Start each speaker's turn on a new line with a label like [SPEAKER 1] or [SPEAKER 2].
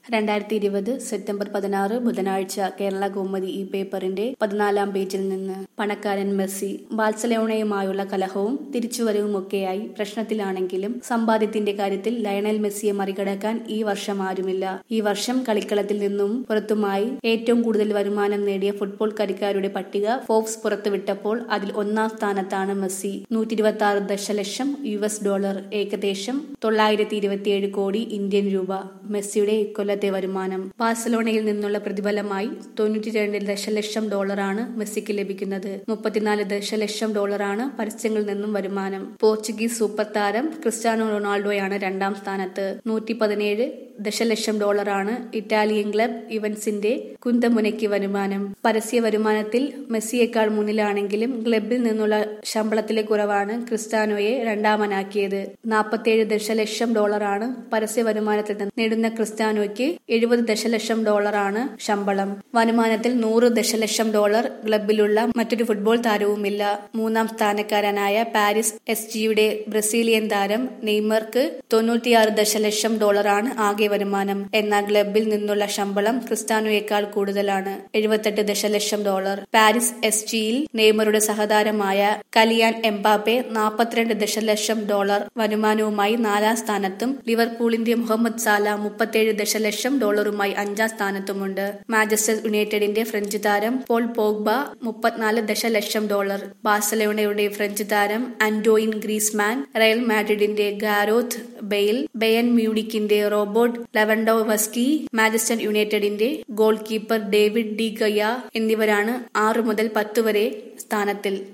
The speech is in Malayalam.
[SPEAKER 1] 2020 സെപ്റ്റംബർ 16 ബുധനാഴ്ച കേരള കൗമുദി ഈ പേപ്പറിന്റെ 14-ാം പേജിൽ നിന്ന് പണക്കാരൻ മെസ്സി. ബാഴ്സലോണയുമായുള്ള കലഹവും തിരിച്ചുവരവുമൊക്കെയായി പ്രശ്നത്തിലാണെങ്കിലും സമ്പാദ്യത്തിന്റെ കാര്യത്തിൽ ലയണൽ മെസ്സിയെ മറികടക്കാൻ ഈ വർഷം ആരുമില്ല. ഈ വർഷം കളിക്കളത്തിൽ നിന്നും പുറത്തുമായി ഏറ്റവും കൂടുതൽ വരുമാനം നേടിയ ഫുട്ബോൾ കളിക്കാരുടെ പട്ടിക ഫോബ്സ് പുറത്തുവിട്ടപ്പോൾ അതിൽ ഒന്നാം സ്ഥാനത്താണ് മെസ്സി. 126 ദശലക്ഷം $, ഏകദേശം 927 കോടി ഇന്ത്യൻ രൂപ മെസ്സിയുടെ ഇക്കൊല്ലത്തെ വരുമാനം. ബാഴ്സലോണയിൽ നിന്നുള്ള പ്രതിഫലമായി $92 ദശലക്ഷം മെസ്സിക്ക് ലഭിക്കുന്നത്. $34 ദശലക്ഷം പരസ്യങ്ങളിൽ നിന്നും വരുമാനം. പോർച്ചുഗീസ് സൂപ്പർ താരം ക്രിസ്ത്യാനോ റൊണാൾഡോയാണ് രണ്ടാം സ്ഥാനത്ത്. $117 ദശലക്ഷം ഇറ്റാലിയൻ ക്ലബ് ഇവന്റ്സിന്റെ കുന്തമുനയ്ക്ക് വരുമാനം. പരസ്യ വരുമാനത്തിൽ മെസ്സിയേക്കാൾ മുന്നിലാണെങ്കിലും ക്ലബിൽ നിന്നുള്ള ശമ്പളത്തിലെ കുറവാണ് ക്രിസ്ത്യാനോയെ രണ്ടാമനാക്കിയത്. $47 ദശലക്ഷം പരസ്യ വരുമാനത്തിൽ നിന്ന് നേടുന്ന ക്രിസ്ത്യാനോയ്ക്ക് $70 ദശലക്ഷം ശമ്പളം. വരുമാനത്തിൽ $100 ദശലക്ഷം ക്ലബിലുള്ള മറ്റൊരു ഫുട്ബോൾ താരവുമില്ല. മൂന്നാം സ്ഥാനക്കാരനായ പാരീസ് SGയുടെ ബ്രസീലിയൻ താരം നെയ്മർക്ക് $96 ദശലക്ഷം ആകെ വരുമാനം. എന്നാൽ ക്ലബിൽ നിന്നുള്ള ശമ്പളം ക്രിസ്ത്യാനോയേക്കാൾ കൂടുതലാണ്, $78 ദശലക്ഷം. പാരീസ് SGയിൽ നെയ്മറുടെ സഹതാരമായ കലിയാൻ എംബാപ്പെ $42 ദശലക്ഷം വരുമാനവുമായി 4-ാം സ്ഥാനത്തും ലിവർപൂളിന്റെ മുഹമ്മദ് സാല $37 ദശലക്ഷം അഞ്ചാം സ്ഥാനത്തുമുണ്ട്. മാഞ്ചസ്റ്റർ യുണൈറ്റഡിന്റെ ഫ്രഞ്ച് താരം പോൾ പോഗ്ബ $34 ദശലക്ഷം, ബാഴ്സലോണയുടെ ഫ്രഞ്ച് താരം ആന്റോയിൻ ഗ്രീസ്മാൻ, റയൽ മാഡ്രിഡിന്റെ ഗാരോത്ത് ബെയിൽ, ബയൺ മ്യൂണിക്കിന്റെ റോബർട്ട് ലെവൻഡോവ്സ്കി, മാഞ്ചസ്റ്റർ യുണൈറ്റഡിന്റെ goalkeeper David De Gea എന്നിവരാണ് 6 മുതൽ 10 വരെ സ്ഥാനത്തിൽ.